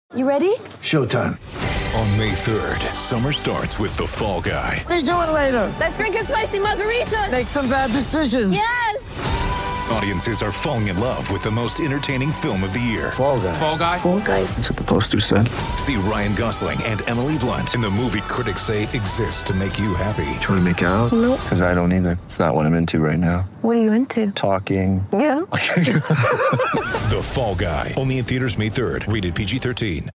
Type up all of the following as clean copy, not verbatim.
You ready? Showtime. On May 3rd, summer starts with The Fall Guy. Let's do it later. Let's drink a spicy margarita. Make some bad decisions. Yes. Audiences are falling in love with the most entertaining film of the year. Fall Guy. Fall Guy? Fall guy. That's what the poster said. See Ryan Gosling and Emily Blunt in the movie critics say exists to make you happy. Trying to make it out? Nope. Because I don't either. It's not what I'm into right now. What are you into? Talking. Yeah. The Fall Guy. Only in theaters May 3rd. Rated PG-13.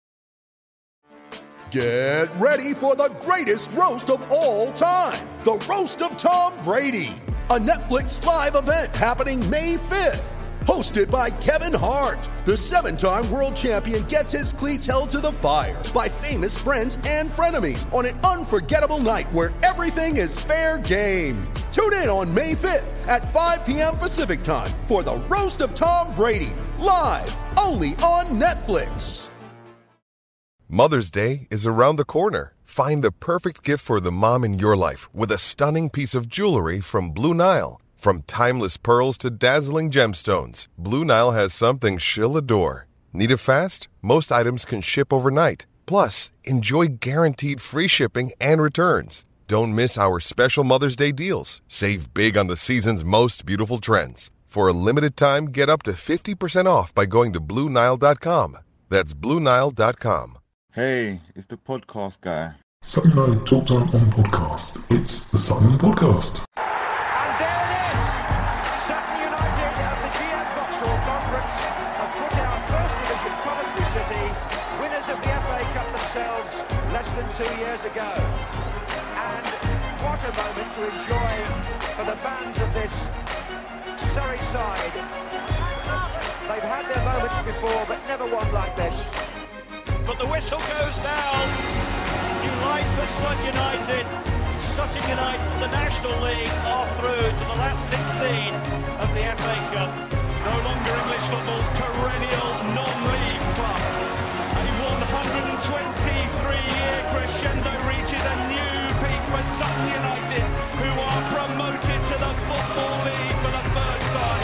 Get ready for the greatest roast of all time. The Roast of Tom Brady. A Netflix live event happening May 5th. Hosted by Kevin Hart. The 7-time world champion gets his cleats held to the fire by famous friends and frenemies on an unforgettable night where everything is fair game. Tune in on May 5th at 5 p.m. Pacific time for the Roast of Tom Brady. Live only on Netflix. Mother's Day is around the corner. Find the perfect gift for the mom in your life with a stunning piece of jewelry from Blue Nile. From timeless pearls to dazzling gemstones, Blue Nile has something she'll adore. Need it fast? Most items can ship overnight. Plus, enjoy guaranteed free shipping and returns. Don't miss our special Mother's Day deals. Save big on the season's most beautiful trends. For a limited time, get up to 50% off by going to BlueNile.com. That's BlueNile.com. Hey, it's the podcast guy. Sutton United Talk Time on podcast. It's the Sutton Podcast. And there it is! Sutton United at the GM Vauxhall Conference have put out First Division Coventry City, winners of the FA Cup themselves less than 2 years ago. And what a moment to enjoy for the fans of this Surrey side. They've had their moments before, but never one like this. But the whistle goes down. Delight for Sutton United. Sutton United, the National League, are through to the last 16 of the FA Cup. No longer English football's perennial non-league club. A 123-year crescendo reaches a new peak for Sutton United, who are promoted to the Football League for the first time.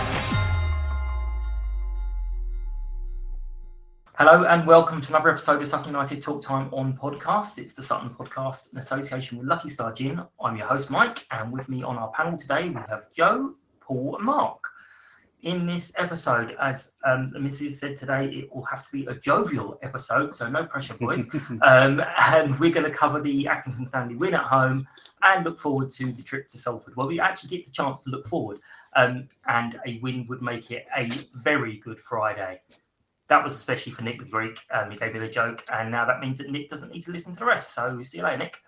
Hello and welcome to another episode of Sutton United Talk Time on podcast. It's the Sutton Podcast in association with Lucky Star Gin. I'm your host Mike, and with me on our panel today we have Joe, Paul and Mark. In this episode, as the missus said today, it will have to be a jovial episode, so no pressure boys. And we're going to cover the Accrington Stanley win at home and look forward to the trip to Salford. Well, we actually get the chance to look forward, and a win would make it a very good Friday. That was especially for Nick the Greek. He gave me the joke, and now that means that Nick doesn't need to listen to the rest. So see you later, Nick.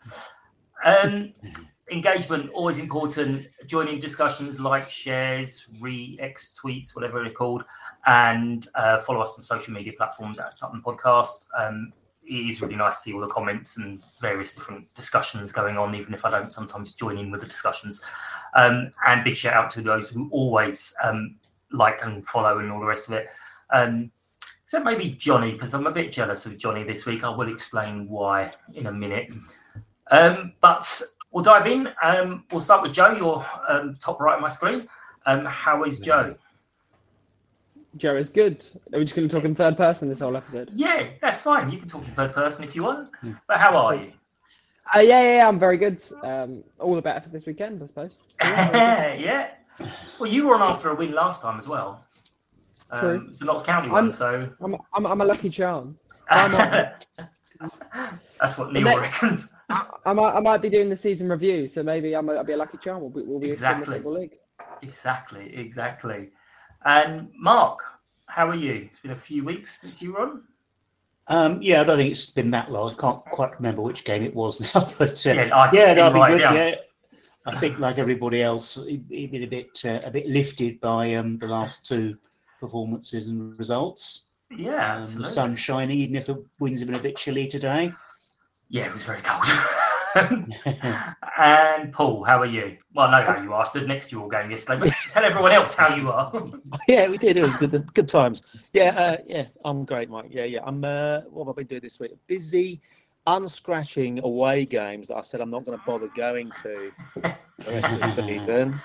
Engagement, always important. Join in discussions, like, shares, re-X tweets, whatever they're called, and follow us on social media platforms at Sutton Podcast. It is really nice to see all the comments and various different discussions going on, even if I don't sometimes join in with the discussions. And big shout out to those who always like and follow and all the rest of it. Except maybe Johnny, because I'm a bit jealous of Johnny this week. I will explain why in a minute. But we'll dive in. We'll start with Joe. You're top right of my screen. How is Joe? Joe is good. Are we just going to talk in third person this whole episode? Yeah, that's fine. You can talk in third person if you want. But how are you? Yeah, I'm very good. All the better for this weekend, I suppose. Yeah. Well, you were on after a win last time as well. True. It's a Notts County one, so I'm a lucky charm. That's what Neil reckons. I might be doing the season review, so maybe I'll be a lucky charm. We'll be exactly. in the Football League. Exactly. And Mark, how are you? It's been a few weeks since you were on. Yeah, I don't think it's been that long. I can't quite remember which game it was now, but I've been right, good. yeah. Yeah, I think like everybody else, he's been a bit lifted by the last two performances and results. Yeah, absolutely. The sun's shining, even if the winds have been a bit chilly today. Yeah, it was very cold. And Paul, how are you? Well, I know how you are. I stood next to you all game yesterday, but tell everyone else how you are. Yeah, we did. It was good times. Yeah, I'm great, Mike. Yeah. I'm. What have I been doing this week? Busy unscratching away games that I said I'm not going to bother going to the rest of the season.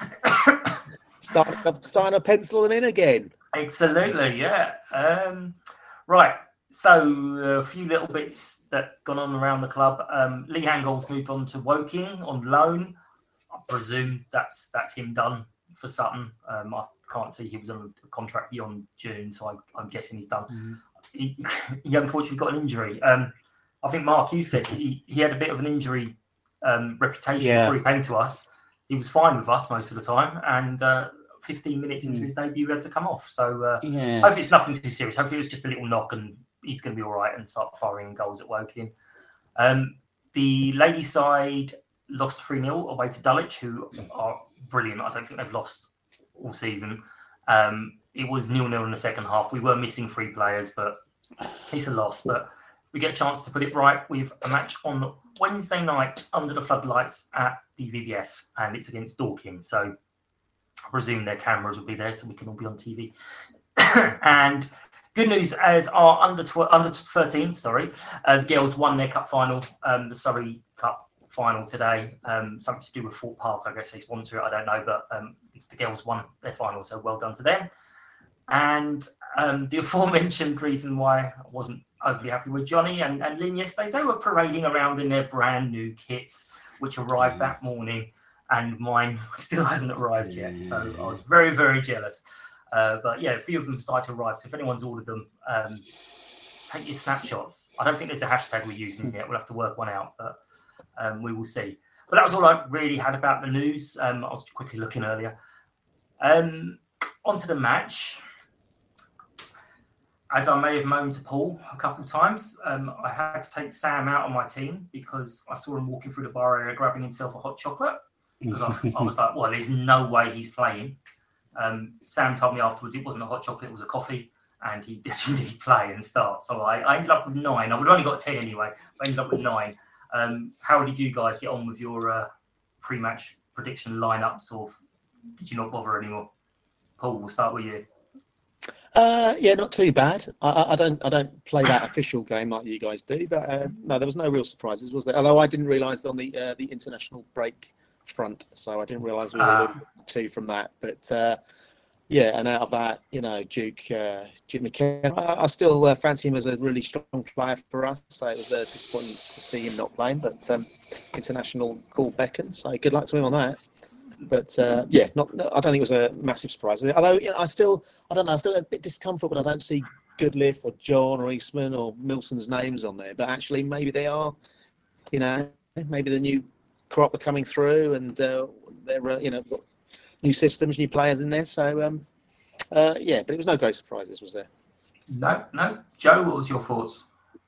Starting to pencil them in again. Absolutely, yeah. Right. So a few little bits that's gone on around the club. Lee Hangol's moved on to Woking on loan. I presume that's him done for Sutton. I can't see he was on a contract beyond June, so I'm guessing he's done. He unfortunately got an injury. I think, Mark, you said he had a bit of an injury reputation before he came to us. He was fine with us most of the time, and 15 minutes into his debut, he had to come off. So hopefully it's nothing too serious. Hopefully it was just a little knock and he's going to be all right and start firing goals at Woking. The ladies' side lost 3-0 away to Dulwich, who are brilliant. I don't think they've lost all season. It was 0-0 in the second half. We were missing 3 players, but it's a loss. But we get a chance to put it right with a match on Wednesday night under the floodlights at the VBS, and it's against Dorking. So I presume their cameras will be there so we can all be on TV. And good news, as our under 13, the girls won their cup final, the Surrey Cup final today. Something to do with Fort Park, I guess they sponsor it, I don't know, but the girls won their final, so well done to them. And the aforementioned reason why I wasn't overly happy with Johnny and Lynn yesterday, they were parading around in their brand new kits, which arrived that morning, and mine still hasn't arrived yet. So I was very, very jealous. But yeah, a few of them started to arrive. So if anyone's ordered them, take your snapshots. I don't think there's a hashtag we're using yet. We'll have to work one out, but we will see. But that was all I really had about the news. I was quickly looking earlier. Onto the match. As I may have moaned to Paul a couple of times, I had to take Sam out of my team because I saw him walking through the bar area grabbing himself a hot chocolate. Because I was like, well, there's no way he's playing. Sam told me afterwards it wasn't a hot chocolate, it was a coffee, and he did play and start. So I ended up with 9. I would have only got 10 anyway, but I ended up with 9. How did you guys get on with your pre-match prediction lineups, or did you not bother anymore? Paul, we'll start with you. Yeah, not too bad. I don't play that official game like you guys do, but no, there was no real surprises, was there? Although I didn't realise on the international break front, so I didn't realise we were 2 from that. But yeah, and out of that, Duke McKenna, I still fancy him as a really strong player for us. So it was disappointing to see him not playing, but international call beckons. So good luck to him on that. But yeah, I don't think it was a massive surprise. Although I still a bit discomfort when I don't see Goodliff or John or Eastman or Milson's names on there. But actually, maybe they are. Maybe the new crop are coming through, and they're got new systems, new players in there. So yeah, but it was no great surprises, was there? No. Joe, what was your thoughts?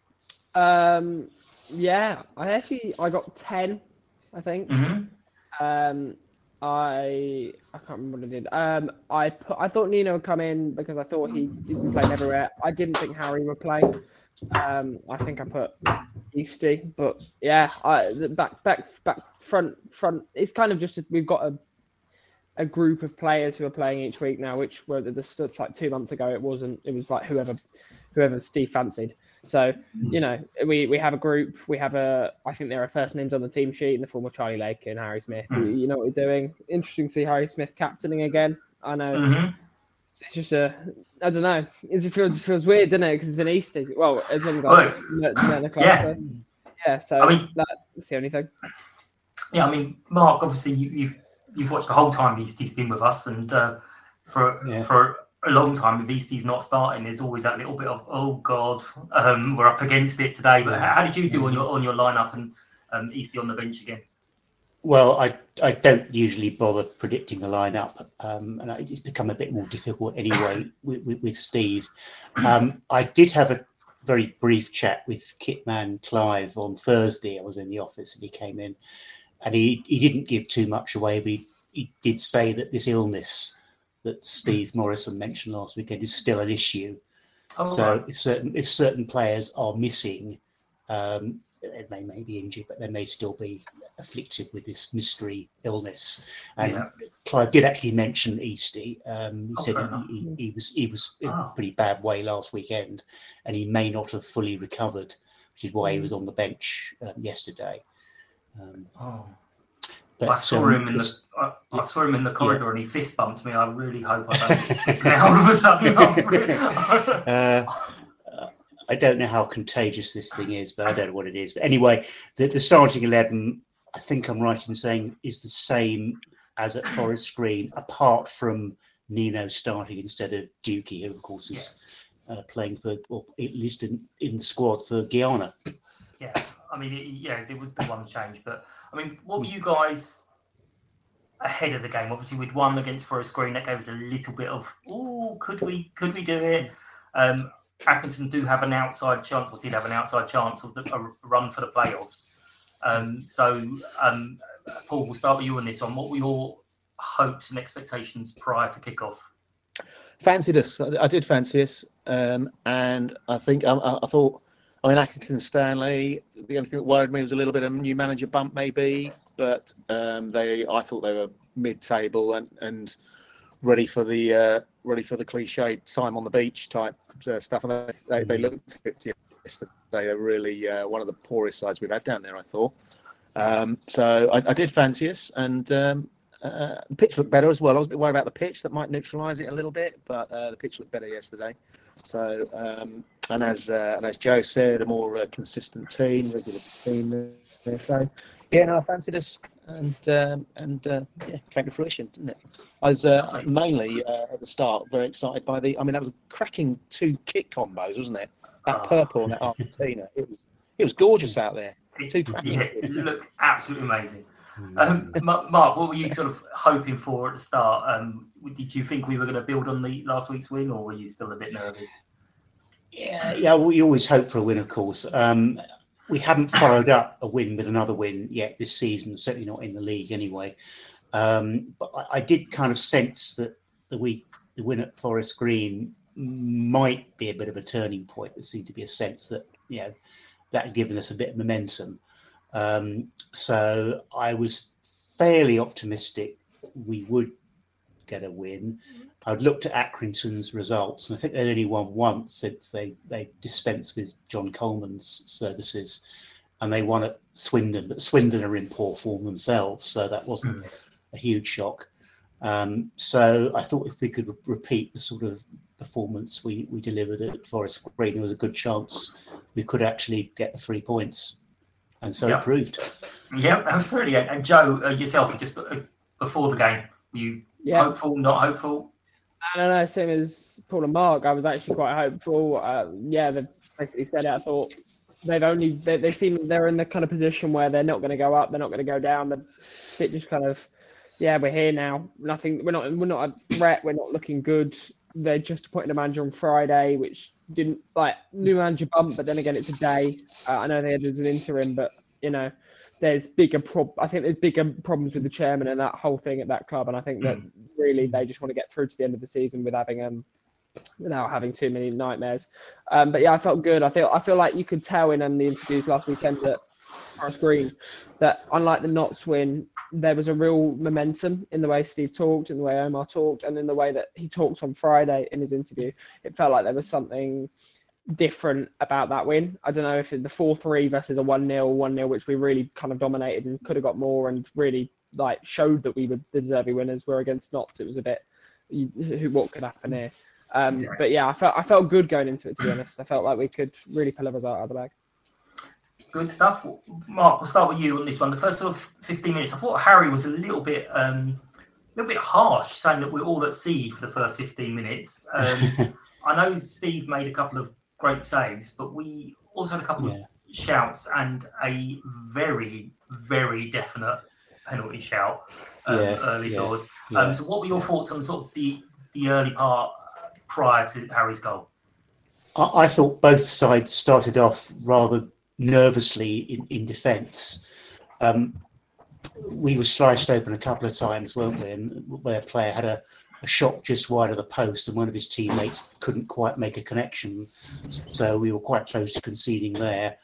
Yeah, I got 10, I think. Mm-hmm. I can't remember what I did. I thought Nino would come in because I thought he didn't play everywhere. I didn't think Harry would play. I think I put Easty, but yeah, back front. It's kind of just we've got a group of players who are playing each week now, which were the stuff like 2 months ago. It was like whoever Steve fancied. So, we have a group. We have I think there are first names on the team sheet in the form of Charlie Lake and Harry Smith. You know what we're doing. Interesting to see Harry Smith captaining again. I know. It's just I don't know. It feels weird, doesn't it? Because it's been Easty. Well, as long as I the club. Yeah. Yeah. So I mean, that's the only thing. Yeah, I mean, Mark, obviously you've watched the whole time Easty's been with us, and for a long time, if Easty's not starting, there's always that little bit of, oh God, we're up against it today. But how did you do on your lineup and Easty on the bench again? Well, I don't usually bother predicting the lineup, and it's become a bit more difficult anyway with Steve. I did have a very brief chat with Kitman Clive on Thursday. I was in the office and he came in, and he didn't give too much away, but he did say that this illness that Steve Morrison mentioned last weekend is still an issue. So right. if certain players are missing, they may be injured, but they may still be afflicted with this mystery illness. And Clive did actually mention Easty. He said he was in a pretty bad way last weekend, and he may not have fully recovered, which is why he was on the bench yesterday. But I saw him in the corridor and he fist bumped me. I really hope I don't get hold of a sudden. I don't know how contagious this thing is, but I don't know what it is. But anyway, the starting 11, I think I'm right in saying, is the same as at Forest Green, apart from Nino starting instead of Dukey, who of course is playing for, or at least in the squad for Guyana. Yeah, I mean, there was the one change, but I mean, what were you guys ahead of the game? Obviously, we'd won against Forest Green. That gave us a little bit of, could we do it? Accrington do have an outside chance, or did have an outside chance of a run for the playoffs. Paul, we'll start with you on this one. What were your hopes and expectations prior to kickoff? Fancied us. I did fancy us, and I think I thought. I mean, Accrington Stanley. The only thing that worried me was a little bit of a new manager bump, maybe, but I thought they were mid-table and ready for the cliched time on the beach type stuff. And they looked good yesterday. They're really one of the poorest sides we've had down there, I thought. So I did fancy us, and the pitch looked better as well. I was a bit worried about the pitch; that might neutralise it a little bit, but the pitch looked better yesterday. So and as Joe said, a more consistent team, regular team. So I fancied us, and came to fruition, didn't it? I was mainly at the start very excited by that was a cracking 2 kick combos, wasn't it? That purple and that Argentina. It was gorgeous out there. It looked absolutely amazing. Mark, what were you sort of hoping for at the start? Did you think we were going to build on the last week's win, or were you still a bit nervous? Yeah. We always hope for a win, of course. We haven't followed up a win with another win yet this season, certainly not in the league anyway. But I did kind of sense that the win at Forest Green might be a bit of a turning point. There seemed to be a sense that that had given us a bit of momentum. So I was fairly optimistic we would get a win. I'd looked at Accrington's results, and I think they'd only won once since they dispensed with John Coleman's services, and they won at Swindon. But Swindon are in poor form themselves, so that wasn't a huge shock. So I thought if we could repeat the sort of performance we delivered at Forest Green, there was a good chance we could actually get the 3 points. And so it proved. Yeah, absolutely. And Joe, yourself, just before the game, were you hopeful, not hopeful? I don't know, same as Paul and Mark. I was actually quite hopeful. They basically said it. I thought they seem they're in the kind of position where they're not going to go up, they're not going to go down. It just kind of, we're here now. Nothing. We're not a threat. We're not looking good. They just appointed a manager on Friday, which didn't new manager bump, but then again, it's a day. I know they had an interim, but there's bigger I think there's bigger problems with the chairman and that whole thing at that club, and I think that really they just want to get through to the end of the season without having too many nightmares. But I felt good. I feel like you could tell in the interviews last weekend at Forest Green that unlike the Notts win, there was a real momentum in the way Steve talked, in the way Omar talked, and in the way that he talked on Friday in his interview. It felt like there was something different about that win. I don't know if the 4-3 versus a 1-0, which we really kind of dominated and could have got more and really showed that we were the deserving winners, were against Notts. It was a bit, what could happen here? But I felt good going into it, to be honest. I felt like we could really pull a result out of the bag. Good stuff. Mark, we'll start with you on this one. The first sort of 15 minutes, I thought Harry was a little bit harsh, saying that we're all at sea for the first 15 minutes. I know Steve made a couple of great saves, but we also had a couple of shouts and a very, very definite penalty shout early doors. So what were your thoughts on sort of the early part prior to Harry's goal? I thought both sides started off rather nervously in defence. We were sliced open a couple of times, weren't we? And where a player had a shot just wide of the post, and one of his teammates couldn't quite make a connection, so we were quite close to conceding there.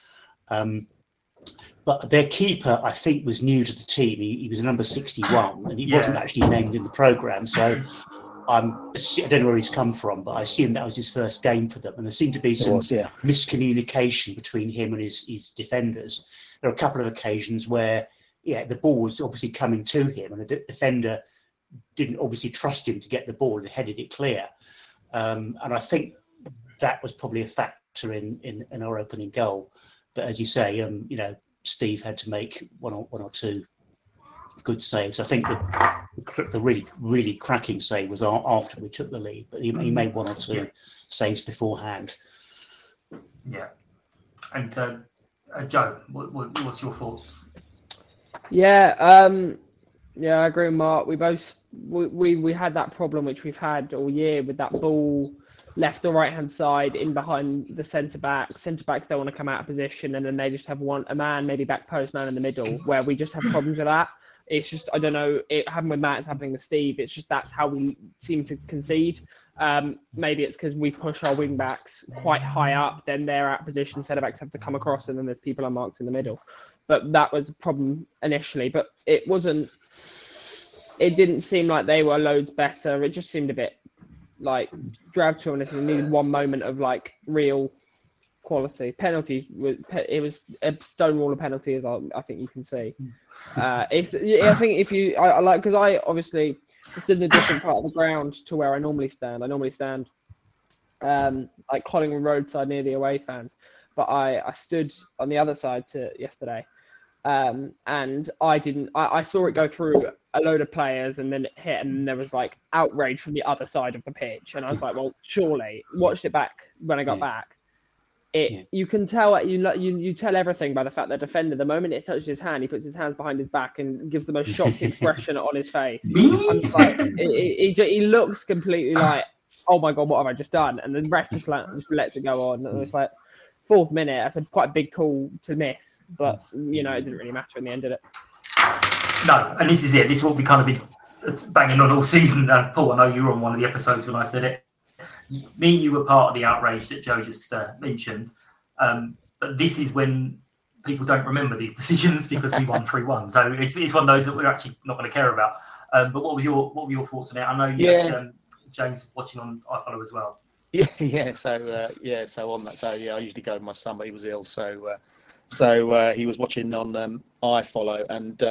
But their keeper, I think, was new to the team. He was number 61, and he wasn't actually named in the programme. So I don't know where he's come from, but I assume that was his first game for them. And there seemed to be some miscommunication between him and his defenders. There are a couple of occasions where, the ball was obviously coming to him, and the defender didn't obviously trust him to get the ball and headed it clear. And I think that was probably a factor in our opening goal. But as you say, Steve had to make one or two good saves. I think the really, really cracking save was after we took the lead, but he made one or two saves beforehand. Yeah. And Joe, what's your thoughts? Yeah, I agree with Mark. We had that problem which we've had all year with that ball left or right hand side in behind the centre back. Centre backs don't want to come out of position, and then they just have a man, maybe back post man in the middle, where we just have problems with that. It's just, I don't know, it happened with Matt, it's happening with Steve. It's just that's how we seem to concede. Maybe it's because we push our wing backs quite high up, then they're out of position, centre backs have to come across, and then there's people unmarked in the middle. But that was a problem initially. But it didn't seem like they were loads better. It just seemed a bit like dragged to honest. And needed one moment of like real quality. Penalty it was a stonewall of penalty, as I think you can see. I think I like, because I obviously stood in a different part of the ground to where I normally stand. I normally stand like Collingwood roadside near the away fans, but I stood on the other side to yesterday. And I saw it go through a load of players and then it hit, and there was like outrage from the other side of the pitch, and I was like, well, surely, watched it back when I got back. You can tell, you tell everything by the fact that defender, the moment it touches his hand, he puts his hands behind his back and gives the most shocked expression on his face. I'm like, he looks completely like, oh my God, what have I just done? And the ref just lets it go on. And it's like, 4th minute, that's quite a big call to miss, but it didn't really matter in the end, did it? No, and this is it. This is what we kind of been banging on all season. Paul, I know you were on one of the episodes when I said it. Me and you were part of the outrage that Joe just mentioned. But this is when people don't remember these decisions because we won 3-1. So it's one of those that we're actually not going to care about. But what were your thoughts on it? I know you had James watching on iFollow as well. Yeah. So on that. So I usually go with my son, but he was ill, so he was watching on iFollow, and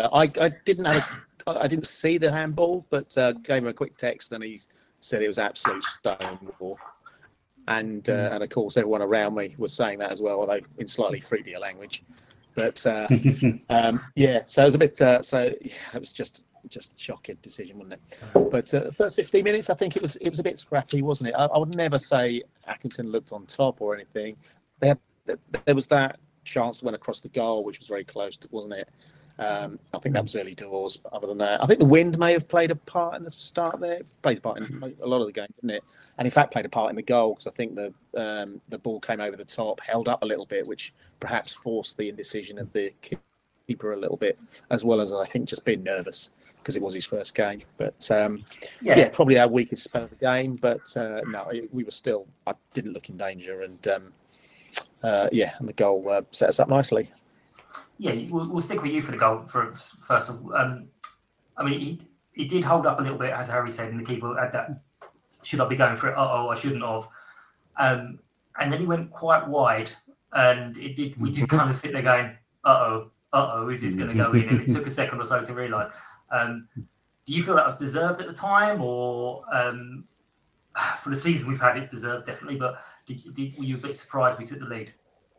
I didn't see the handball, but gave him a quick text, and he said it was absolute stonewall. And of course, everyone around me was saying that as well, although in slightly fruitier language. But so it was a bit. It was just a shocking decision, wasn't it? But the first 15 minutes, I think it was a bit scrappy, wasn't it? I would never say Accrington looked on top or anything. There was that chance that went across the goal, which was very close, wasn't it? I think that was early doors. But other than that, I think the wind may have played a part in the start there. It played a part in a lot of the game, didn't it? And in fact, played a part in the goal, because I think the ball came over the top, held up a little bit, which perhaps forced the indecision of the keeper a little bit, as well as I think just being nervous because it was his first game. But probably our weakest spell of the game. But no, we were still. I didn't look in danger, and and the goal set us up nicely. Yeah, we'll stick with you for the goal first of all. I mean, he did hold up a little bit, as Harry said, and the keeper had that, should I be going for it? I shouldn't have. And then he went quite wide, and we did kind of sit there going, is this going to go in? And it took a second or so to realise. Do you feel that was deserved at the time, or for the season we've had, it's deserved, definitely, but were you a bit surprised we took the lead?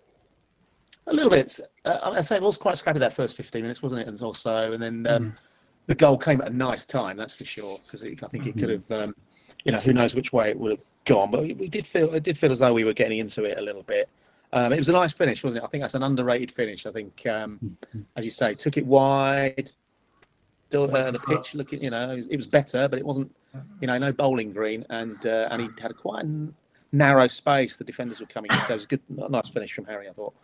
A little bit. I say it was quite scrappy that first 15 minutes, wasn't it? And also, and then the goal came at a nice time, that's for sure. Because I think it could have, who knows which way it would have gone. But it did feel as though we were getting into it a little bit. It was a nice finish, wasn't it? I think that's an underrated finish. I think, as you say, took it wide. Still the pitch looking, it was better, but it wasn't, no bowling green, and he had quite a narrow space. The defenders were coming in, so it was a nice finish from Harry, I thought.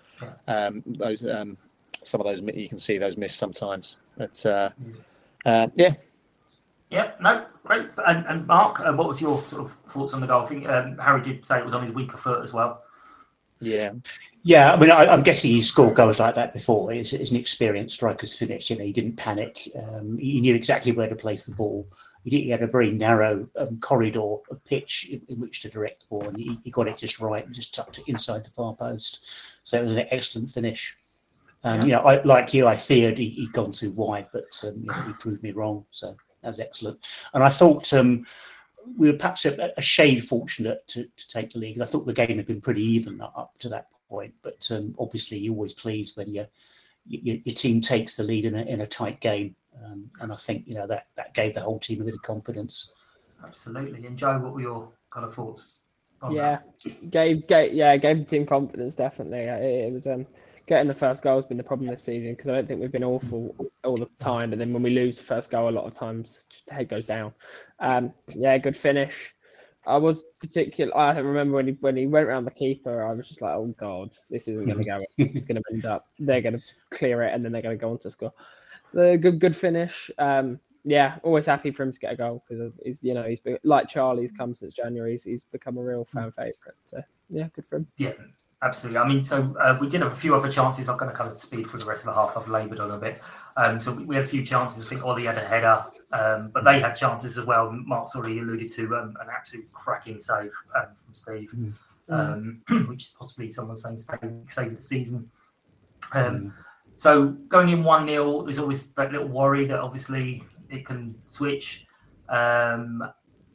Some of those you can see those missed sometimes, but yeah, no, great. And Mark, what was your sort of thoughts on the goal? I think Harry did say it was on his weaker foot as well. Yeah. I mean, I'm guessing he's scored goals like that before. It's an experienced striker's finish. He didn't panic. He knew exactly where to place the ball. He had a very narrow corridor of pitch in which to direct the ball, and he got it just right and just tucked it inside the far post. So it was an excellent finish. I like you, I feared he'd gone too wide, but he proved me wrong. So that was excellent. And I thought we were perhaps a shade fortunate to take the lead. I thought the game had been pretty even up to that point, but obviously you're always pleased when your team takes the lead in a tight game, and I think that gave the whole team a bit of confidence. Absolutely. And Joe, what were your kind of thoughts on that? Gave the team confidence, definitely. It was getting the first goal has been the problem this season, because I don't think we've been awful all the time, but then when we lose the first goal, a lot of times the head goes down. Good finish. I remember when he went around the keeper, I was just like, oh God, this isn't going to go. It's going to end up. They're going to clear it, and then they're going to go on to score. The good finish. Always happy for him to get a goal, because he's been, like Charlie's come since January. He's become a real fan favourite. So good for him. Yeah. Absolutely. I mean, so we did have a few other chances. I'm going to kind of speed through the rest of the half. I've laboured on a bit. So we had a few chances. I think Ollie had a header, but they had chances as well. Mark's already alluded to an absolute cracking save from Steve, which is possibly someone saying save the season. So going in 1-0, there's always that little worry that obviously it can switch. But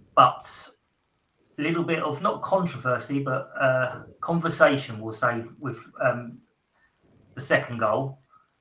a little bit of, not controversy, but conversation, we'll say, with the second goal.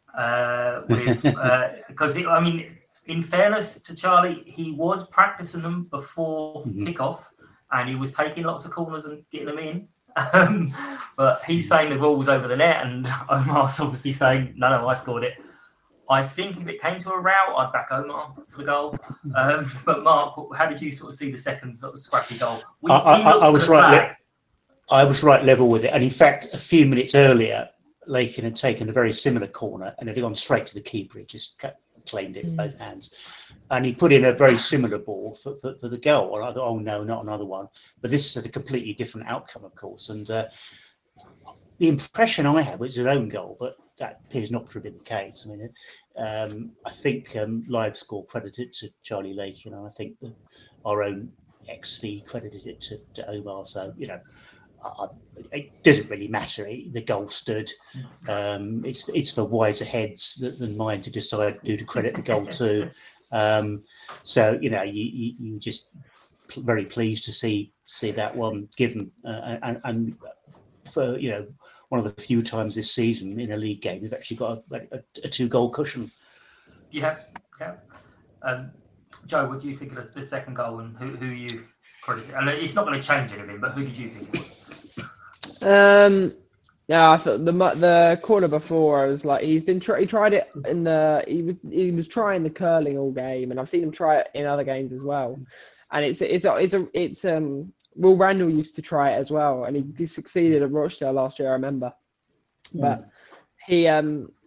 Because, in fairness to Charlie, he was practicing them before kickoff, and he was taking lots of corners and getting them in. But he's saying the ball was over the net, and Omar's obviously saying, no, I scored it. I think if it came to a row, I'd back Omar for the goal. But Mark, how did you sort of see the second sort of scrappy goal? I was right level with it, and in fact, a few minutes earlier, Lakin had taken a very similar corner and had gone straight to the keeper. He just claimed it with both hands, and he put in a very similar ball for the goal. And I thought, oh no, not another one. But this is a completely different outcome, of course. And the impression I had was his own goal, but that appears not to have been the case. I think live score credited to Charlie Lakin, and I think our own XV credited it to Omar. So it doesn't really matter. The goal stood. It's for wiser heads than mine to decide who to credit the goal to. So you just very pleased to see that one given, and for one of the few times this season in a league game we've actually got a 2-goal cushion. Yeah. Joe, what do you think of the second goal, and who you credited? And it's not going to change anything, but who did you think it was? I thought the corner before, I was like, he tried it he was trying the curling all game, and I've seen him try it in other games as well. And it's Will Randall used to try it as well, and he succeeded at Rochdale last year, I remember. But he, I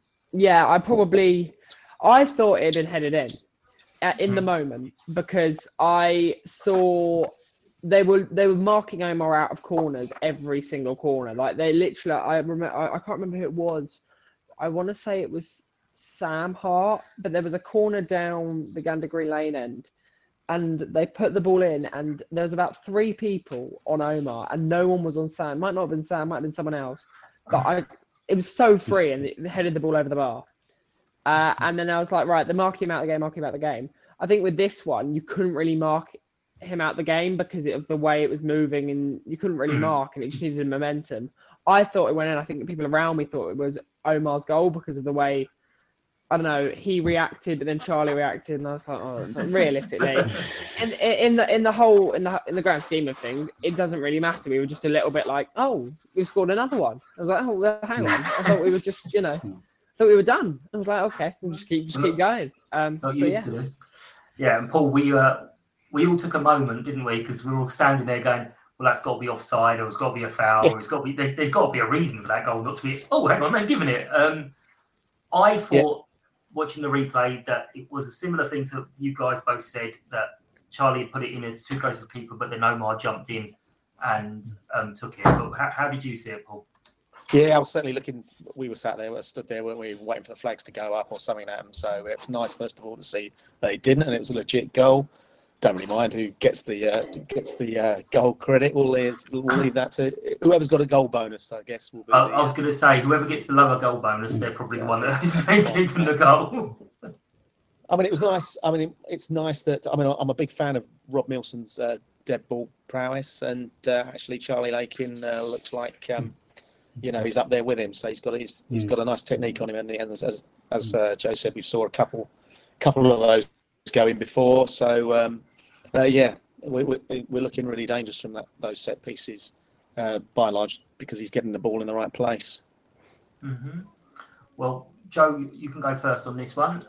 thought it had been headed in the moment, because I saw they were marking Omar out of corners, every single corner. Like they literally, I can't remember who it was. I want to say it was Sam Hart, but there was a corner down the Gander Green Lane end, and they put the ball in, and there was about 3 people on Omar, and no one was on Sam. Might not have been Sam, might have been someone else. But it was so free, and it headed the ball over the bar. And then I was like, right, they're marking him out the game. I think with this one, you couldn't really mark him out the game because of the way it was moving, and you couldn't really mark, and it just needed momentum. I thought it went in. I think the people around me thought it was Omar's goal because of the way, I don't know, he reacted, but then Charlie reacted, and I was like, oh, but realistically, in the grand scheme of things, it doesn't really matter. We were just a little bit like, oh, we've scored another one. I was like, oh, well, hang on. I thought we were just, thought we were done. I was like, okay, we'll just keep going. Not used to this. Yeah, and Paul, we all took a moment, didn't we? Because we were all standing there going, well, that's got to be offside, or it's got to be a foul, or it's got to be. There's got to be a reason for that goal not to be. Oh, hang on, they've given it. I thought watching the replay that it was a similar thing to you guys both said, that Charlie had put it in, it's too close to the keeper, but then Omar jumped in and took it. But how did you see it, Paul? Yeah, I was certainly looking. We were stood there, weren't we, waiting for the flags to go up or something at them. So it was nice, first of all, to see that he didn't, and it was a legit goal. Don't really mind who gets the goal credit. We'll leave that to whoever's got a goal bonus, I guess. I was going to say, whoever gets the lower goal bonus, they're probably the one that is given the goal. I mean, it was nice. I mean, it's nice that. I mean, I'm a big fan of Rob Milson's dead ball prowess, and actually Charlie Lakin looks like he's up there with him. So he's got a nice technique on him, and as Joe said, we saw a couple of those going before. So we're looking really dangerous from those set pieces by and large, because he's getting the ball in the right place. Mm-hmm. Well, Joe, you can go first on this one.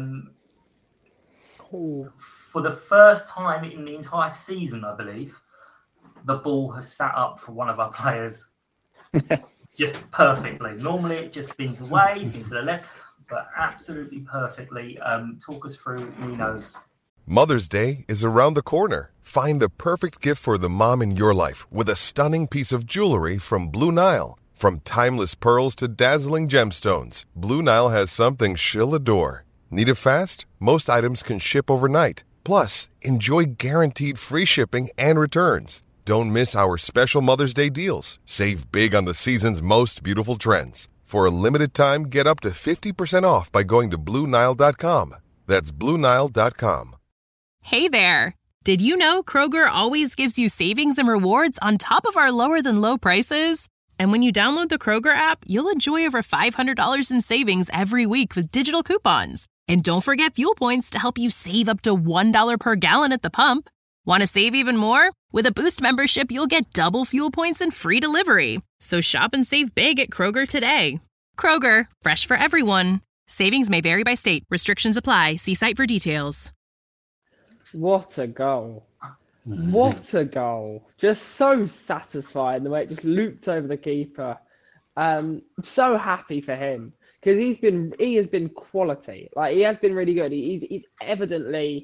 For the first time in the entire season, I believe, the ball has sat up for one of our players just perfectly. Normally it just spins away, spins to the left, but absolutely perfectly. Talk us through Nino's. Mother's Day is around the corner. Find the perfect gift for the mom in your life with a stunning piece of jewelry from Blue Nile. From timeless pearls to dazzling gemstones, Blue Nile has something she'll adore. Need it fast? Most items can ship overnight. Plus, enjoy guaranteed free shipping and returns. Don't miss our special Mother's Day deals. Save big on the season's most beautiful trends. For a limited time, get up to 50% off by going to BlueNile.com. That's BlueNile.com. Hey there! Did you know Kroger always gives you savings and rewards on top of our lower-than-low prices? And when you download the Kroger app, you'll enjoy over $500 in savings every week with digital coupons. And don't forget fuel points to help you save up to $1 per gallon at the pump. Want to save even more? With a Boost membership, you'll get double fuel points and free delivery. So shop and save big at Kroger today. Kroger, fresh for everyone. Savings may vary by state. Restrictions apply. See site for details. What a goal. What a goal. Just so satisfying the way it just looped over the keeper. So happy for him, because he has been quality. Like, he has been really good. He's evidently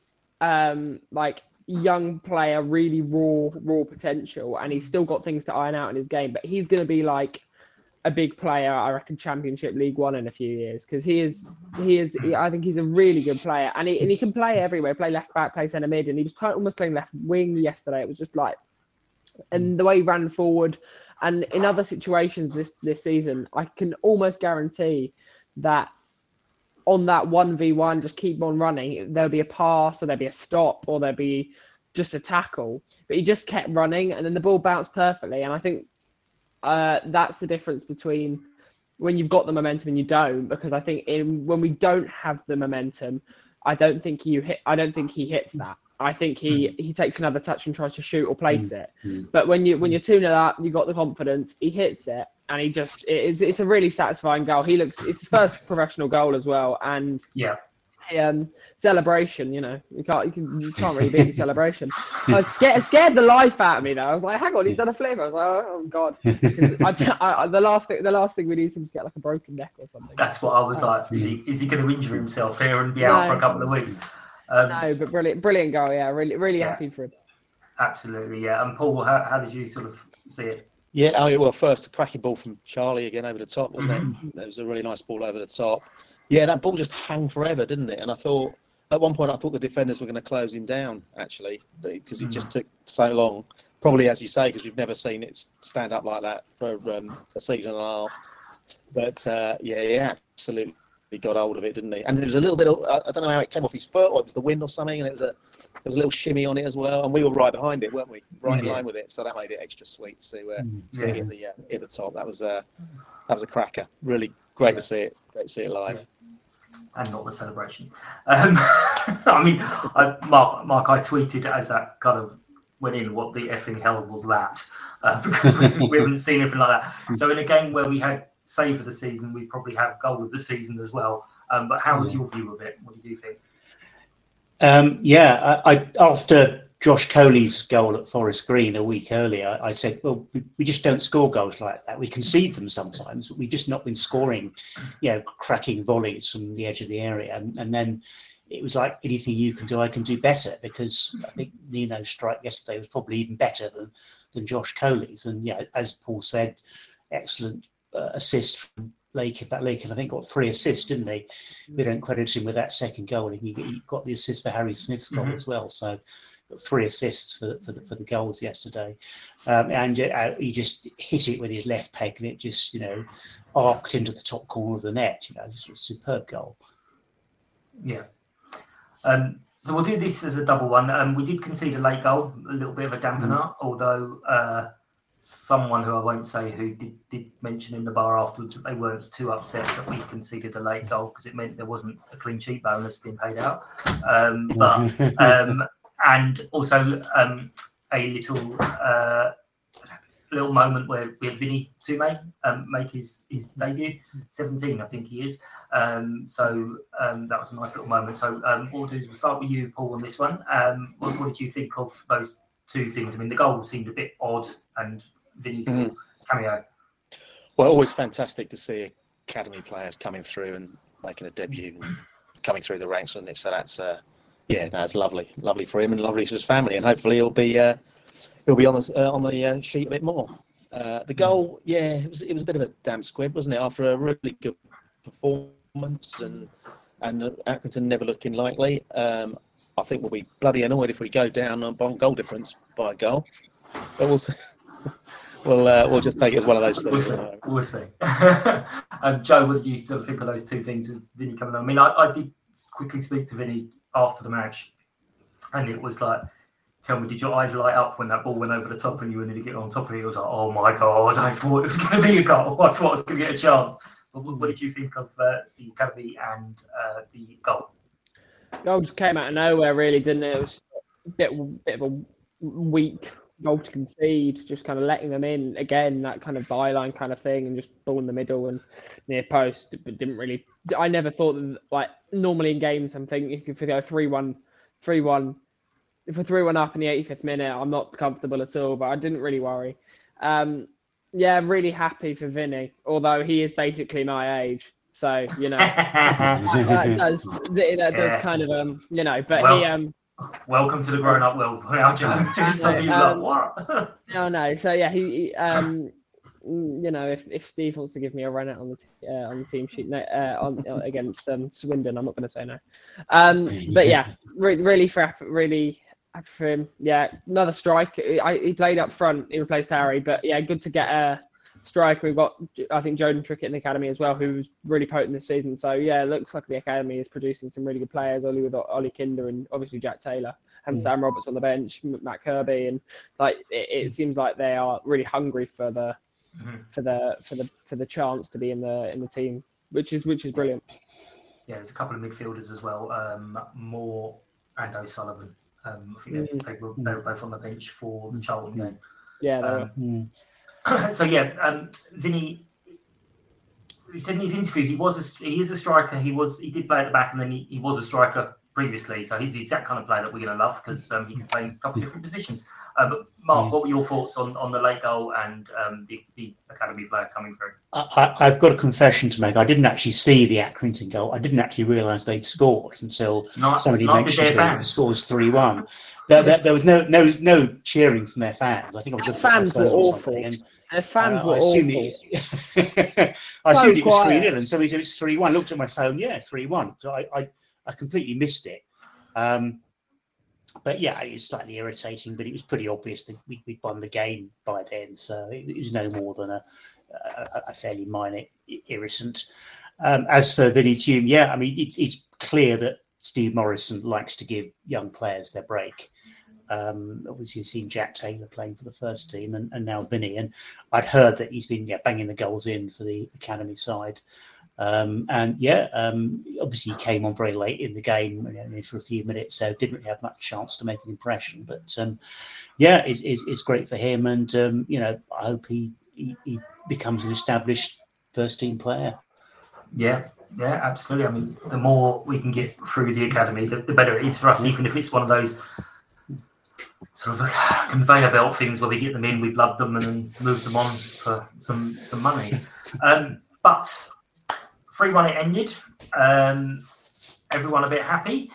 young player, really raw potential, and he's still got things to iron out in his game, but he's going to be like a big player, I reckon, Championship League One in a few years, because he is. I think he's a really good player, and he can play everywhere. Play left back, play centre mid, and he was almost playing left wing yesterday. It was just like, and the way he ran forward, and in other situations this season, I can almost guarantee that on that 1v1, just keep on running, there'll be a pass, or there'll be a stop, or there'll be just a tackle. But he just kept running, and then the ball bounced perfectly, and I think. That's the difference between when you've got the momentum and you don't, because I think when we don't have the momentum, I don't think he hits that. I think he takes another touch and tries to shoot or place it. But when you're 2-0 up, you got the confidence, he hits it, and it's a really satisfying goal. It's his first professional goal as well, and celebration, you can't really beat the celebration. I was scared the life out of me though. I was like, hang on, he's done a flip. I was like, oh god. The last thing we need him to get like a broken neck or something. That's what I was like. Is he going to injure himself here and be out for a couple of weeks? No, but brilliant goal. Yeah, really happy for him. Absolutely, yeah. And Paul, how did you sort of see it? Yeah, well, first a cracking ball from Charlie again over the top, wasn't it? It was a really nice ball over the top. Yeah, that ball just hung forever, didn't it? And I thought, at one point, the defenders were going to close him down, actually, because it just took so long. Probably, as you say, because we've never seen it stand up like that for a season and a half. But, he absolutely got hold of it, didn't he? And there was a little bit of, I don't know how it came off his foot, or it was the wind or something, and there was a little shimmy on it as well. And we were right behind it, weren't we? Right in line with it. So that made it extra sweet to see it hit the top. That was a cracker. Really great to see it. Great to see it live. And not the celebration. I mean, Mark, I tweeted as that kind of went in, what the effing hell was that? Because we haven't seen anything like that. So in a game where we had save of the season, we probably have goal of the season as well. But how was your view of it? What did you think? I after Josh Coley's goal at Forest Green a week earlier, I said, well, we just don't score goals like that. We concede them sometimes, but we've just not been scoring, cracking volleys from the edge of the area. And then it was like, anything you can do, I can do better, because I think Nino's strike yesterday was probably even better than Josh Coley's. And as Paul said, excellent assist from Lakin. Lakin, I think, got 3 assists, didn't he? We don't credit him with that second goal. And he got the assist for Harry Smith's goal as well. So 3 assists for the goals yesterday, and he just hit it with his left peg, and it just arced into the top corner of the net. Just a superb goal. Yeah. So we'll do this as a double one. We did concede a late goal, a little bit of a dampener, although someone who I won't say who did mention in the bar afterwards that they weren't too upset that we conceded a late goal because it meant there wasn't a clean sheet bonus being paid out. And also a little moment where we had Vinny Toumé make his debut, 17, I think he is. So that was a nice little moment. So what we'll do is we'll start with you, Paul, on this one. What did you think of those two things? I mean, the goal seemed a bit odd, and Vinny's little cameo. Well, always fantastic to see academy players coming through and making a debut, and coming through the ranks, isn't it? So that's that's lovely for him and lovely for his family, and hopefully he'll be on the sheet a bit more. The goal, it was a bit of a damp squib, wasn't it? After a really good performance and Accrington never looking likely. I think we'll be bloody annoyed if we go down on goal difference by a goal, but we'll see. We'll just take it as one of those things. We'll see. Joe, what did you sort of think of those two things with Vinny coming on? I mean, I did quickly speak to Vinny after the match, and it was like, tell me, did your eyes light up when that ball went over the top and you were nearly getting on top of it? It was like, oh my God, I thought it was going to be a goal. I thought I was going to get a chance. But what did you think of the academy and the goal? Goal just came out of nowhere, really, didn't it? It was a bit of a weak goal to concede, just kind of letting them in again, that kind of byline kind of thing, and just ball in the middle and near post. But didn't really. I never thought that, like, normally in games, I'm thinking if we go 3-1, if we're 3-1 up in the 85th minute, I'm not comfortable at all. But I didn't really worry. I'm really happy for Vinny, although he is basically my age. So, that does kind of, but he... welcome to the grown-up world, Joe. Some people like, what? No. So, yeah, he if Steve wants to give me a run out on the team sheet against Swindon, I'm not going to say no. But, yeah, really happy for him. Yeah, another strike. He played up front. He replaced Harry. But, yeah, good to get a striker. We've got, I think, Jordan Trickett in the academy as well, who's really potent this season. So, yeah, it looks like the academy is producing some really good players. Ollie Kinder and obviously Jack Taylor and Sam Roberts on the bench, Matt Kirby. And, like, it seems like they are really hungry for the chance to be in the team, which is brilliant. Yeah, there's a couple of midfielders as well, Moore and O'Sullivan. I think they were both on the bench for the Charlton game. Yeah, they were. So Vinny, he said in his interview he is a striker. He did play at the back, and then he was a striker previously. So he's the exact kind of player that we're going to love because he can play a couple of different positions. But Mark, what were your thoughts on the late goal and the academy player coming through? I've got a confession to make. I didn't actually see the Accrington goal. I didn't actually realise they'd scored until somebody mentioned to me the score was 3-1. There was no cheering from their fans. I think I was fans were awful. Their fans were awful. I assumed it was 3-0, and somebody said it's 3-1. Looked at my phone, 3-1. So I completely missed it. But yeah, it was slightly irritating, but it was pretty obvious that we'd won the game by then. So it was no more than a fairly minor irritant. As for Vinny Toumé, I mean, it's clear that Steve Morison likes to give young players their break. Obviously, you've seen Jack Taylor playing for the first team and now Vinny. And I'd heard that he's been banging the goals in for the academy side. Obviously he came on very late in the game, for a few minutes, so didn't really have much chance to make an impression. But it's great for him, and I hope he becomes an established first team player. Yeah, absolutely. I mean, the more we can get through the academy, the better it is for us, even if it's one of those sort of conveyor belt things where we get them in, we blood them, and then move them on for some money. But 3-1 it ended. Everyone a bit happy.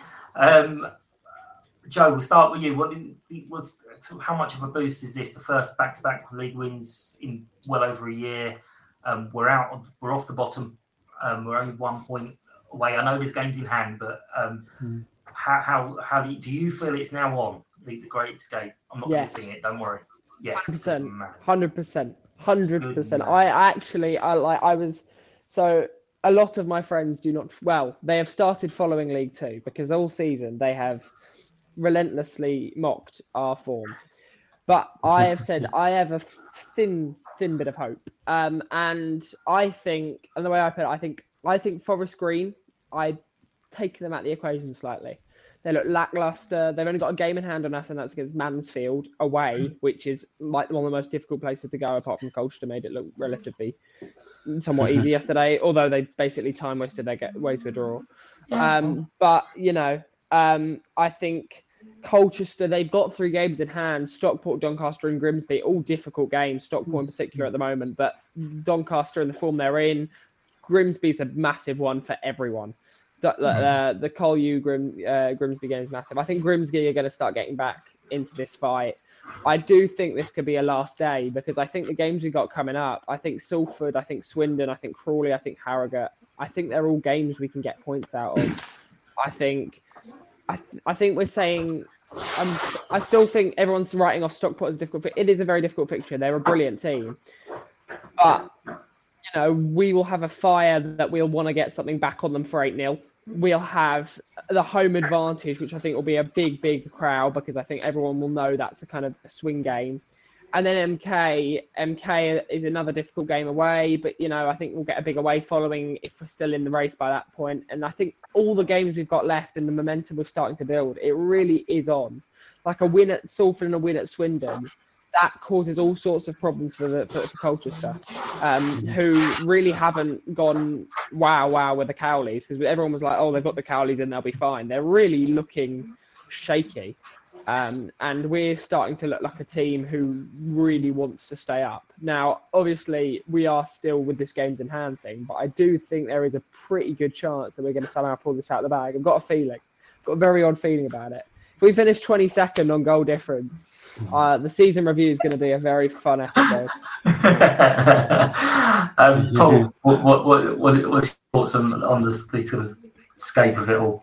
Joe, we'll start with you. How much of a boost is this? The first back-to-back league wins in well over a year. We're off the bottom. We're only 1 point away. I know there's games in hand, but how do you feel it's now on? The Great Escape. I'm not going to sing it. Don't worry. Yes. 100%. I was so. A lot of my friends do not. Well, they have started following League Two because all season they have relentlessly mocked our form. But I have said I have a thin bit of hope. And I think, and the way I put it, I think Forest Green, I take them out the equation slightly. They look lackluster. They've only got a game in hand on us, and that's against Mansfield away, which is like one of the most difficult places to go, apart from Colchester made it look relatively somewhat easy yesterday, although they basically time wasted their way to a draw. But, I think Colchester, they've got 3 games in hand. Stockport, Doncaster and Grimsby, all difficult games. Stockport in particular at the moment, but Doncaster in the form they're in. Grimsby's a massive one for everyone. The Colu Grimsby game is massive. I think Grimsby are going to start getting back into this fight. I do think this could be a last day, because I think the games we've got coming up, I think Salford, I think Swindon, I think Crawley, I think Harrogate, I think they're all games we can get points out of. I think we're saying, I still think everyone's writing off Stockport as a difficult fixture. It is a very difficult fixture. They're a brilliant team. But, we will have a fire that we'll want to get something back on them for 8-0. We'll have the home advantage, which I think will be a big crowd, because I think everyone will know that's a kind of a swing game. And then MK is another difficult game away, but, I think we'll get a big away following if we're still in the race by that point. And I think all the games we've got left and the momentum we're starting to build, it really is on. Like a win at Salford and a win at Swindon, that causes all sorts of problems for Colchester, who really haven't gone wow with the Cowleys, because everyone was like, oh, they've got the Cowleys and they'll be fine. They're really looking shaky. And we're starting to look like a team who really wants to stay up. Now, obviously, we are still with this games in hand thing, but I do think there is a pretty good chance that we're going to somehow pull this out of the bag. I've got a very odd feeling about it. If we finish 22nd on goal difference, the season review is going to be a very fun episode. Paul, what's your thoughts on the sort of scape of it all?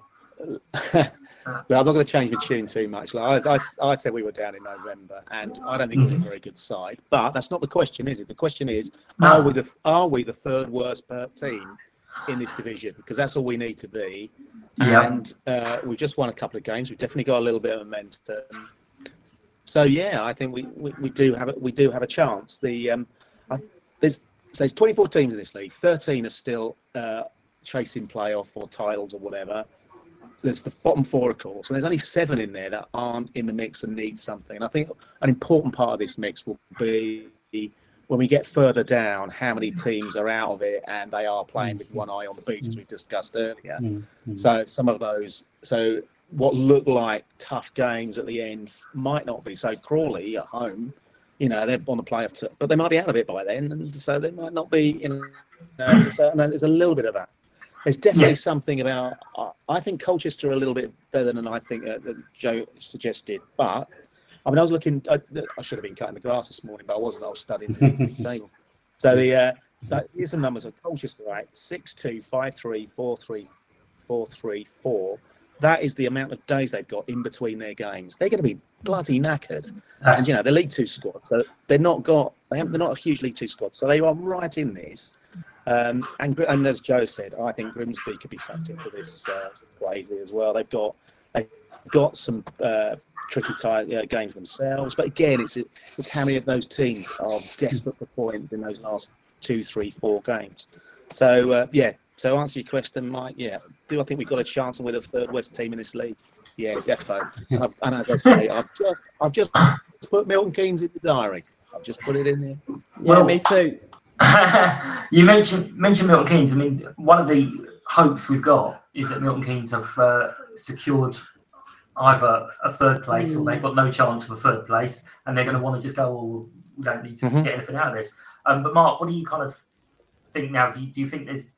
Well, I'm not going to change my tune too much. I said we were down in November, and I don't think we're a very good side. But that's not the question, is it? The question is, are we the third worst team in this division? Because that's all we need to be. And we've just won a couple of games. We've definitely got a little bit of momentum. So I think we do have a chance. There's 24 teams in this league. 13 are still chasing playoff or titles or whatever. There's the bottom 4, of course, and there's only 7 in there that aren't in the mix and need something. And I think an important part of this mix will be when we get further down, how many teams are out of it and they are playing with one eye on the beach, as we discussed earlier. So some of those, what look like tough games at the end might not be. So Crawley at home, they're on the playoff, but they might be out of it by then, and so they might not be. So there's a little bit of that. There's definitely something about. I think Colchester are a little bit better than I think that Joe suggested. But I was looking. I should have been cutting the grass this morning, but I wasn't. I was studying the table. So here's the numbers of Colchester: 6-2, 5-3, 4-3, 4-3, 4. That is the amount of days they've got in between their games. They're going to be bloody knackered. And they're League 2 squad, so they're not a huge League 2 squad, so they are right in this. And as Joe said, I think Grimsby could be sucked into this bravely as well. They've got some tricky games themselves, but again, it's how many of those teams are desperate for points in those last 2, 3, 4 games. So to answer your question, Mike, do I think we've got a chance and we're the third worst team in this league? Yeah, defo. And as I say, I've just put Milton Keynes in the diary. I've just put it in there. Well, me too. You mentioned Milton Keynes. I mean, one of the hopes we've got is that Milton Keynes have secured either a third place or they've got no chance of a third place, and they're going to want to just go, well, we don't need to get anything out of this. But Mark, what do you kind of think now? Do you think there's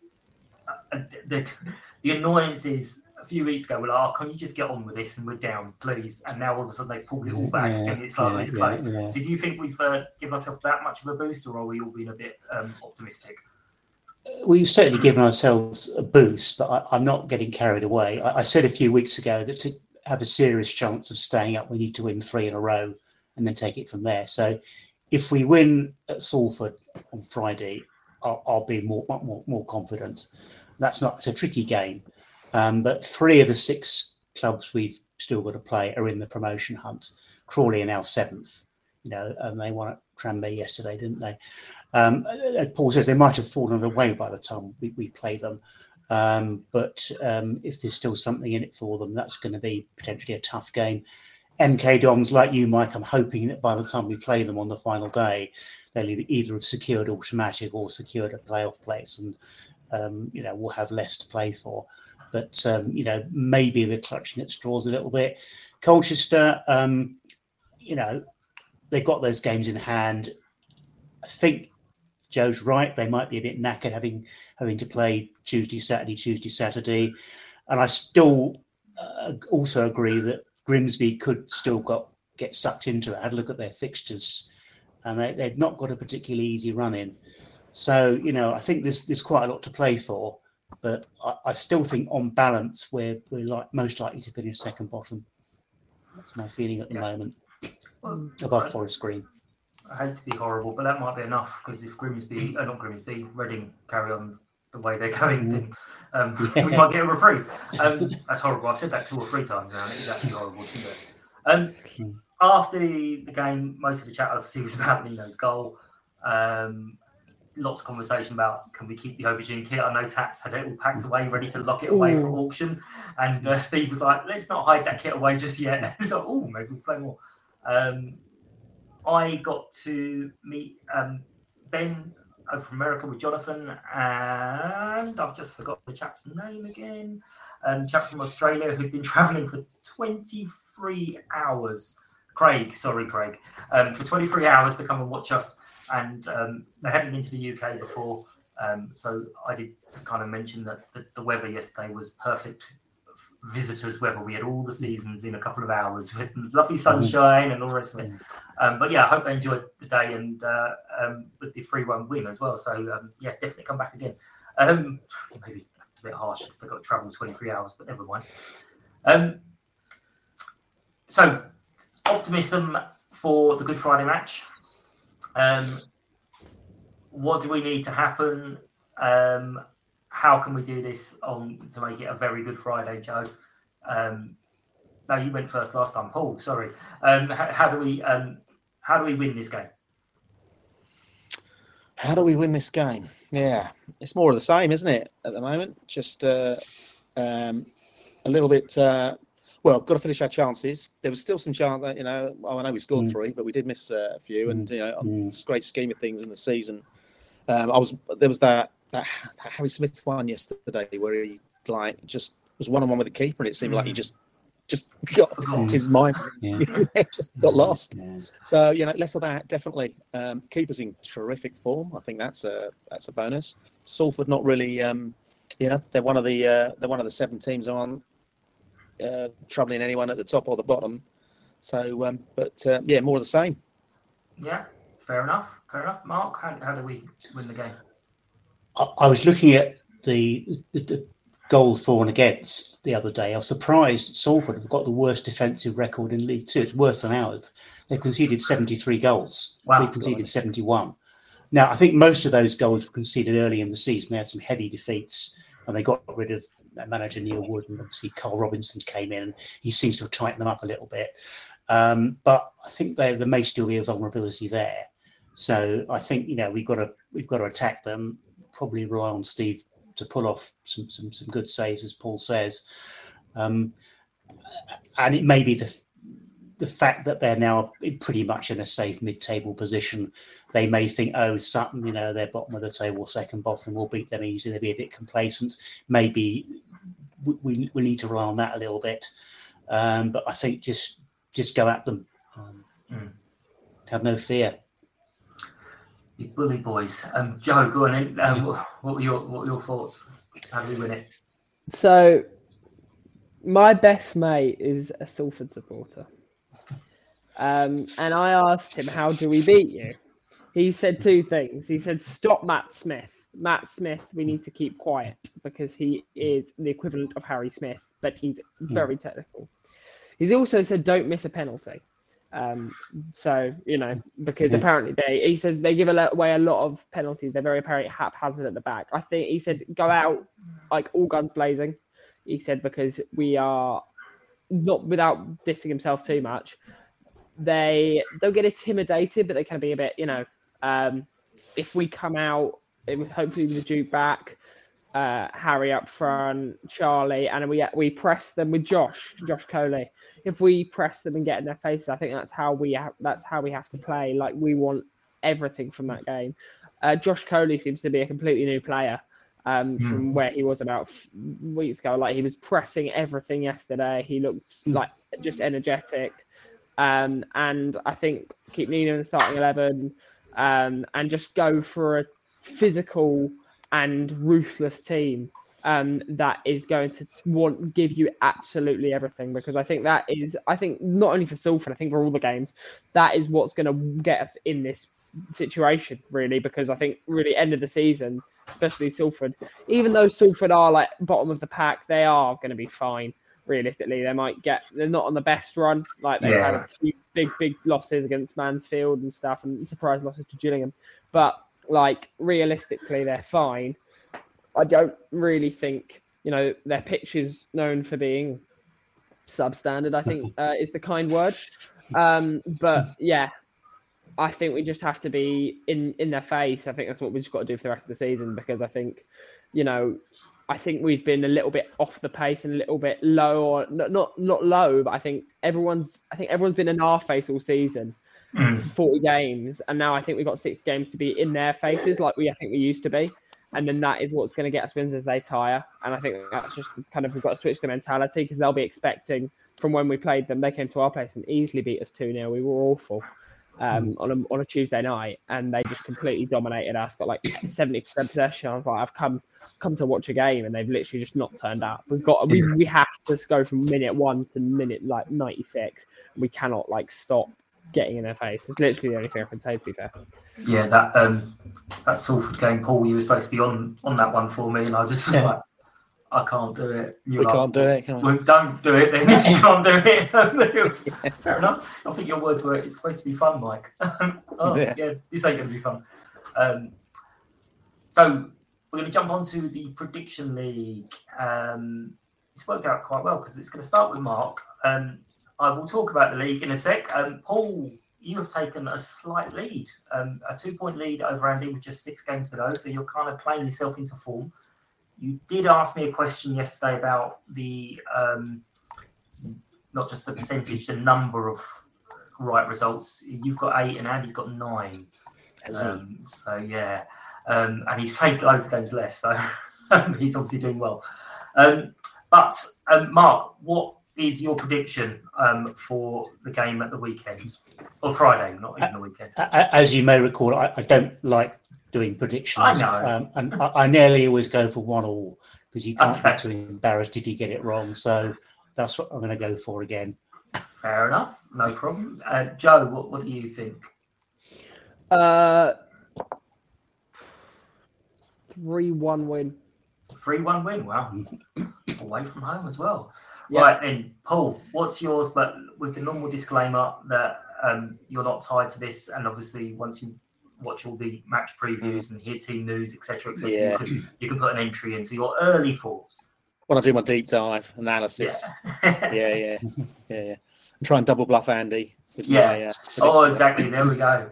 the annoyance is a few weeks ago we're like, can you just get on with this and we're down, please? And now all of a sudden they've pulled it all back and it's like it's close. So do you think we've given ourselves that much of a boost, or are we all being a bit optimistic? We've certainly given ourselves a boost, but I'm not getting carried away. I said a few weeks ago that to have a serious chance of staying up, we need to win 3 in a row and then take it from there. So if we win at Salford on Friday, I'll be more confident. It's a tricky game, but 3 of the 6 clubs we've still got to play are in the promotion hunt. Crawley are now 7th, and they won at Tranmere yesterday, didn't they? Paul says they might have fallen away by the time we play them. But if there's still something in it for them, that's going to be potentially a tough game. MK Dons, like you, Mike, I'm hoping that by the time we play them on the final day, they'll either have secured automatic or secured a playoff place, and we'll have less to play for. But maybe we're clutching at straws a little bit. Colchester, they've got those games in hand. I think Joe's right. They might be a bit knackered having to play Tuesday, Saturday. And I still also agree that Grimsby could still get sucked into it. I had a look at their fixtures, and they've not got a particularly easy run in. So, I think there's quite a lot to play for. But I still think on balance, we're most likely to finish second bottom. That's my feeling at the moment, above Forest Green. I hate to be horrible, but that might be enough, because if Reading carry on the way they're going, then we might get a reprieve. That's horrible. I've said that 2 or 3 times now, and it is actually horrible, isn't it? After the game, most of the chat obviously was about Nino's goal. Lots of conversation about, can we keep the aubergine kit? I know Tats had it all packed away, ready to lock it away for auction. And Steve was like, let's not hide that kit away just yet. And it's like, maybe we'll play more. I got to meet Ben over from America with Jonathan, and I've just forgot the chap's name again. Chap from Australia who'd been travelling for 23 hours. Craig. For 23 hours to come and watch us. And they hadn't been to the UK before, so I did kind of mention that the weather yesterday was perfect visitors' weather. We had all the seasons in a couple of hours with lovely sunshine and all the rest of it. But yeah, I hope they enjoyed the day, and with the 3-1 win as well. So definitely come back again. Maybe it's a bit harsh if they got to travel 23 hours, but never mind. So optimism for the Good Friday match. What do we need to happen? How can we do this to make it a very good Friday, Joe? No, you went first last time, Paul. Sorry. How do we win this game? How do we win this game? Yeah, it's more of the same, isn't it? At the moment, just a little bit. Got to finish our chances. There was still some chance that, I know we scored 3, but we did miss a few. And, on this great scheme of things in the season, there was that Harry Smith one yesterday where he just was one-on-one with the keeper, and it seemed like he just got his mind, just got lost. Yeah. So, less of that, definitely. Keeper's in terrific form. I think that's a bonus. Salford not really, they're one of the 7 teams on. Troubling anyone at the top or the bottom. So, more of the same. Yeah, fair enough. Mark, how do we win the game? I was looking at the goals for and against the other day. I was surprised Salford have got the worst defensive record in League Two. It's worse than ours. They've conceded 73 goals. Wow, we've conceded 71. Now, I think most of those goals were conceded early in the season. They had some heavy defeats, and they got rid of manager Neil Wood, and obviously Carl Robinson came in, and he seems to have tightened them up a little bit. But I think there may still be a vulnerability there. So I think we've got to attack them. Probably rely on Steve to pull off some good saves, as Paul says. And it may be the fact that they're now pretty much in a safe mid-table position. They may think, Sutton, they're bottom of the table, second bottom, we'll beat them easily. They'll be a bit complacent. Maybe we need to rely on that a little bit. But I think just go at them. Have no fear. You bully boys. Joe, go on in. What were your thoughts? How do we win it? So, my best mate is a Salford supporter. And I asked him, how do we beat you? He said 2 things. He said, stop Matt Smith. Matt Smith, we need to keep quiet because he is the equivalent of Harry Smith, but he's very technical. He's also said, don't miss a penalty. Because apparently he says they give away a lot of penalties. They're very apparently haphazard at the back. I think he said, go out like all guns blazing. He said, because we are not without dissing himself too much, they'll get intimidated, but they can be a bit, if we come out, hopefully with the Duke back, Harry up front, Charlie, and we press them with Josh Coley. If we press them and get in their faces, I think that's how we have to play. Like, we want everything from that game. Josh Coley seems to be a completely new player from where he was about weeks ago. Like, he was pressing everything yesterday. He looked like just energetic. And I think keep Nino in the starting 11 and just go for a physical and ruthless team that is going to give you absolutely everything, because I think not only for Salford, I think for all the games, that is what's going to get us in this situation, really, because I think really end of the season, especially Salford, even though Salford are like bottom of the pack, they are going to be fine. Realistically, they're not on the best run. Like, they've had a few big losses against Mansfield and stuff, and surprise losses to Gillingham. But like, realistically, they're fine. I don't really think, their pitch is known for being substandard, I think is the kind word. But yeah, I think we just have to be in their face. I think that's what we just got to do for the rest of the season, because I think, I think we've been a little bit off the pace and a little bit low, or not low, but I think everyone's been in our face all season. 40 games, and now I think we've got 6 games to be in their faces like I think we used to be, and then that is what's going to get us wins as they tire. And I think that's just kind of, we've got to switch the mentality, because they'll be expecting from when we played them, they came to our place and easily beat us 2-0. We were awful on a Tuesday night, and they just completely dominated us, got like 70% possession. I was like, I've come to watch a game, and they've literally just not turned up. We have to go from minute 1 to minute like 96. We cannot like stop getting in their face. It's literally the only thing I can say, to be fair. Yeah, that Salford game, Paul, you were supposed to be on that one for me, and I was just like, I can't do it. We can't do it. Can we? Don't do it then if you can't do it. Fair enough. I think your words were, it's supposed to be fun, Mike. Yeah, this ain't going to be fun. So we're going to jump onto the prediction league. It's worked out quite well, because it's going to start with Mark. I will talk about the league in a sec. Paul, you have taken a slight lead, a 2-point lead over Andy with just 6 games to go. So you're kind of playing yourself into form. You did ask me a question yesterday about the, not just the percentage, the number of right results. You've got 8 and Andy's got 9. So yeah, and he's played loads of games less. So he's obviously doing well. But Mark, what is your prediction for the game at the weekend, or Friday, not even the weekend? As you may recall, I don't like doing predictions. I know. And I nearly always go for 1-1, because you can't be too embarrassed if you get it wrong. So that's what I'm going to go for again. Fair enough, no problem. Joe, what do you think? 3-1 win. 3-1 win, wow. Away from home as well. Yeah. Right then, Paul, what's yours? But with the normal disclaimer that you're not tied to this, and obviously once you watch all the match previews and hear team news, etc., you can put an entry into your early thoughts. When I do my deep dive analysis, yeah. And try and double bluff Andy. Exactly. There we go.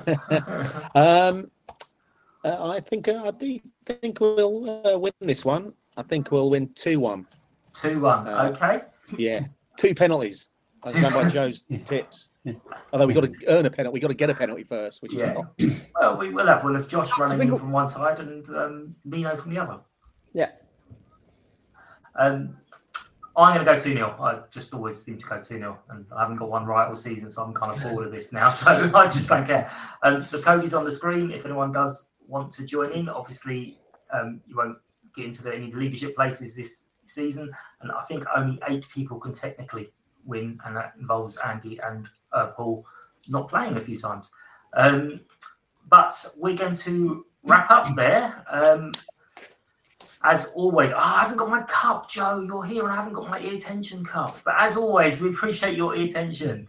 I do think we'll win this one. I think we'll win 2-1. 2-1, okay. Yeah, 2 penalties. I was going by Joe's tips. Although we've got to earn a penalty, we've got to get a penalty first, which is not. Well, we'll have Josh running in from one side and Nino from the other. Yeah. I'm going to go 2-0. I just always seem to go 2-0, and I haven't got one right all season, so I'm kind of bored of this now. So I just don't care. The code is on the screen. If anyone does want to join in, obviously you won't get into any leadership places this season, and I think only 8 people can technically win, and that involves Andy and Paul not playing a few times. But we're going to wrap up there. As always, I haven't got my cup, Joe. You're here and I haven't got my ear tension cup. But as always, we appreciate your ear tension.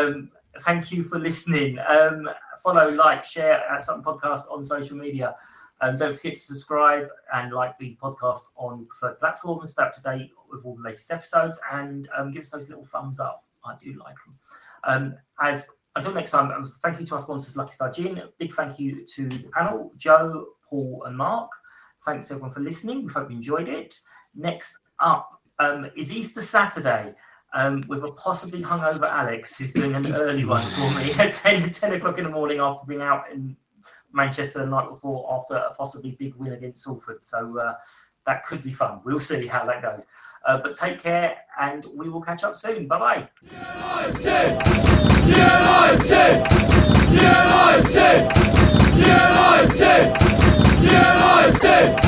Thank you for listening. Follow, like, share at Sutton Podcast on social media. Don't forget to subscribe and like the podcast on your preferred platform and stay up to date with all the latest episodes, and give us those little thumbs up. I do like them. Until next time, thank you to our sponsors, Lucky Star Gin. Big thank you to the panel, Joe, Paul and Mark. Thanks everyone for listening. We hope you enjoyed it. Next up is Easter Saturday with a possibly hungover Alex, who's doing an early one for me at 10 o'clock in the morning after being out in Manchester the night before after a possibly big win against Salford. So that could be fun. We'll see how that goes. But take care, and we will catch up soon. Bye-bye. United! United! United! United! United!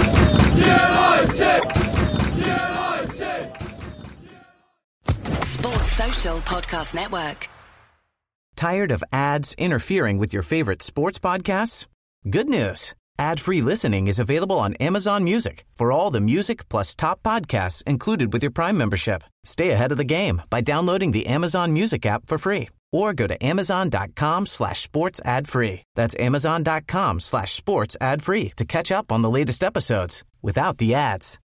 United! Sports Social Podcast Network. Tired of ads interfering with your favorite sports podcasts? Good news. Ad-free listening is available on Amazon Music for all the music plus top podcasts included with your Prime membership. Stay ahead of the game by downloading the Amazon Music app for free or go to amazon.com/sports ad free. That's amazon.com/sports ad free to catch up on the latest episodes without the ads.